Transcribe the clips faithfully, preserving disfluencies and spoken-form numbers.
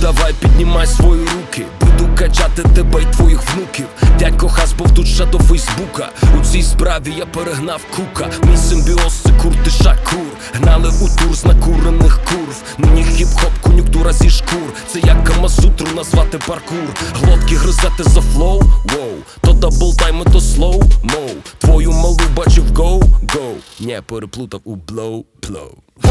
давай піднімай свої руки, буду качати тебе й твоїх внуків. Дядько Хас був тут ще до Фейсбука. У цій справі я перегнав кука. Мій симбіоз це Курт і Шакур. Гнали у тур з накурених курв. Мені хіп-хоп, кон'юнктура зі шкур. Це як Камасутру назвати паркур. Глотки гризати за флоу, воу. То даблтайми, то слоу-моу. Твою малу бачив гоу-гоу. Не переплутав у блоу-блоу.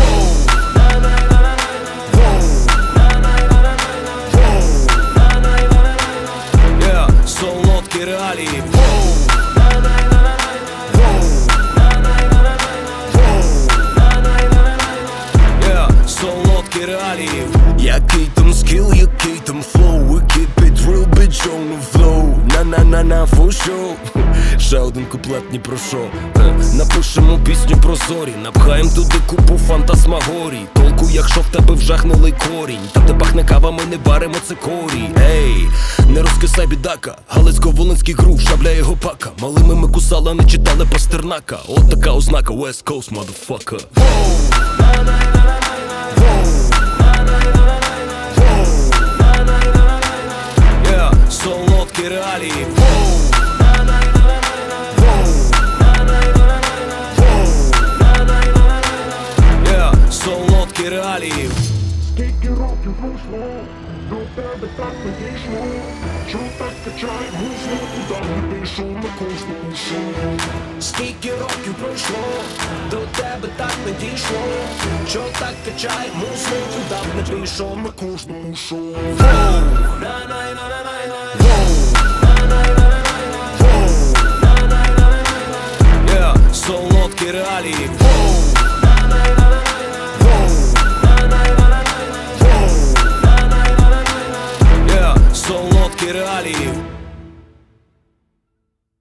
Солодкі реалії. Солодкі реалії. Який там скіл, який там флоу. Keep it real, bitch on the flow. На-на-на-на, for sure. Ще один куплет, ні про шо. Напишемо пісню про зорі. Напхаєм туди купу фантасмагорій. Толку, якщо в тебе вже гнилий корінь. Та ти пахне кава, ми не варимо цикорій. Ей, не розкисай бідака. Галицько-волинський грув, шабля його пака. Малими ми кусали, не читали Пастернака. От така ознака, West Coast, motherfucker. Солодкі реалії. Солодкі реалії. Скільки років пройшло, до тебе так не дійшло. Чого так качає гусло, куди не пішов на кожному шоу. Скільки років пройшло, до тебе так не дійшло. Чого так качає мусло, куди не пішов на кожному шоу. Солодкі реалії.